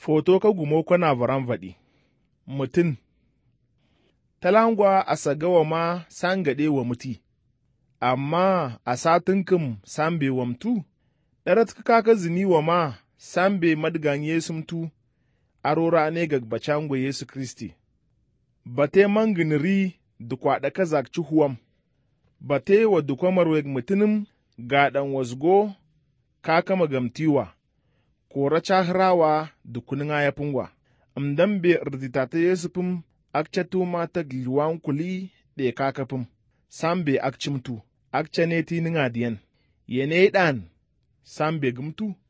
Foto ka gumo kwana varan vaɗi, mutin, talangwa a sagawa ma sangaɗe wa muti, amma a satinkim sambe wa mtu, ɗarat ka zini wa ma sambe madgan Yesu mtu, arora ne gagbacangwa Yesu Kristi. Bate manginiri dukwaɗa ka zakci huwam, bate wa dukwamar weg mutinim gaɗan wasgo ka kama gamtiwa, kora cahrawa dukuninga ya pungwa. Mdambe rditata Yesu pum akcatu mata gilwan kuli ɗe kakapum, sambe akcimtu, akcane tininga diyan, yene ɗan sambe gumtu.